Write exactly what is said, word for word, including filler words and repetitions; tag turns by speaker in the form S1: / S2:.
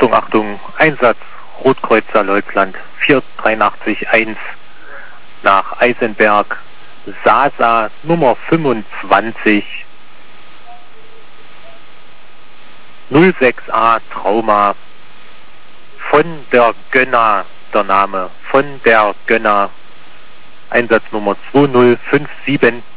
S1: Achtung, Achtung, Einsatz Rotkreuzer Leutland vier drei acht eins nach Eisenberg, Sasa Nummer fünfundzwanzig, null sechs A Trauma, von der Gönner, der Name, von der Gönner, Einsatznummer zwei null fünf sieben.